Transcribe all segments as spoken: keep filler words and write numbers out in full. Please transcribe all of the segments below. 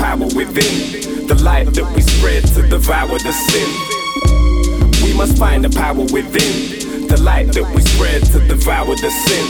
power within, the light that we spread to devour the sin. We must find the power within, the light that we spread to devour the sin.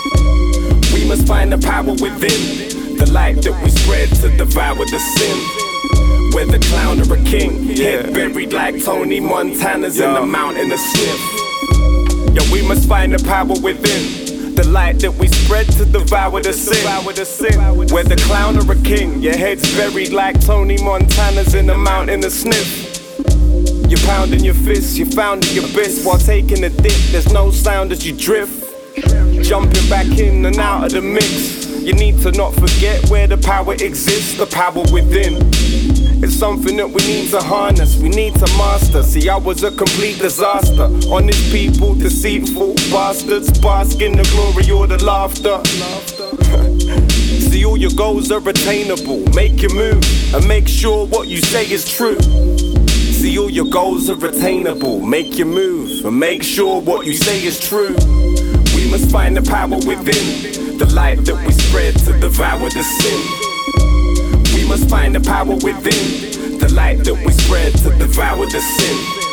We must find the power within, the light that we spread to devour the sin. Whether clown or a king, yeah. Head buried like Tony Montana's yeah. In the mountain of sniff. Yo, we must find the power within, the light that we spread to devour the sin. Whether clown or a king, your head's buried like Tony Montana's in the mountain of sniff. You're pounding your fists, you're founding your abyss while taking a dip. There's no sound as you drift, jumping back in and out of the mix. You need to not forget where the power exists, the power within. It's something that we need to harness, we need to master. See, I was a complete disaster. Honest people, deceitful bastards, bask in the glory or the laughter. See, all your goals are attainable. Make your move and make sure what you say is true. See, all your goals are attainable. Make your move and make sure what you say is true. We must find the power within, the light that we spread to devour the sin. We must find the power within, the light that we spread to devour the sin.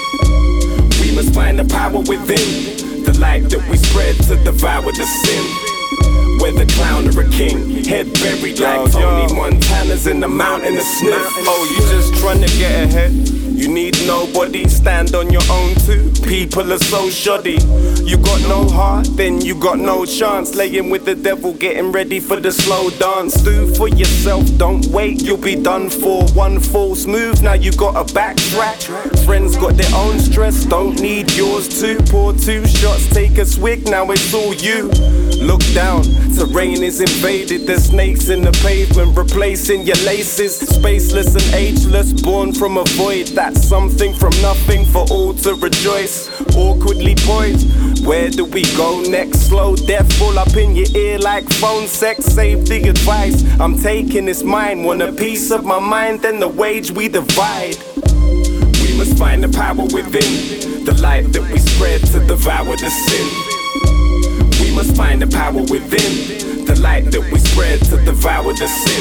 We must find the power within, the light that we spread to devour the sin. Whether clown or a king, head buried like Tony Montana's in the mountain of sniff. Oh, you just trying to get ahead? You need nobody, stand on your own too. People are so shoddy. You got no heart, then you got no chance. Laying with the devil, getting ready for the slow dance. Do for yourself, don't wait, you'll be done for. One false move, now you gotta backtrack. Friends got their own stress, don't need yours too. Pour two shots, take a swig, now it's all you. Look down, terrain is invaded. There's snakes in the pavement, replacing your laces. Spaceless and ageless, born from a void. That's something from nothing for all to rejoice. Awkwardly poised, where do we go next? Slow death full up in your ear like phone sex. Save the advice, I'm taking is mine. Want a piece of my mind, then the wage we divide. We must find the power within, the light that we spread to devour the sin. We must find the power within, the light that we spread to devour the sin.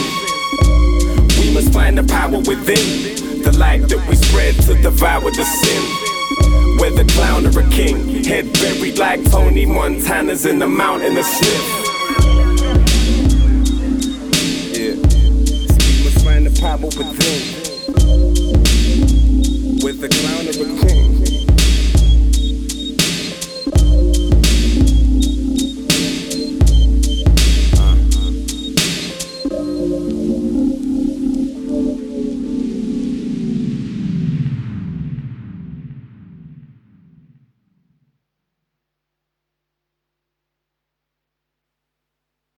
We must find the power within, the light that we spread to devour the sin. Whether clown or a king, head buried like Tony Montana's in the mountain of sniff. Yeah, we must find the power within.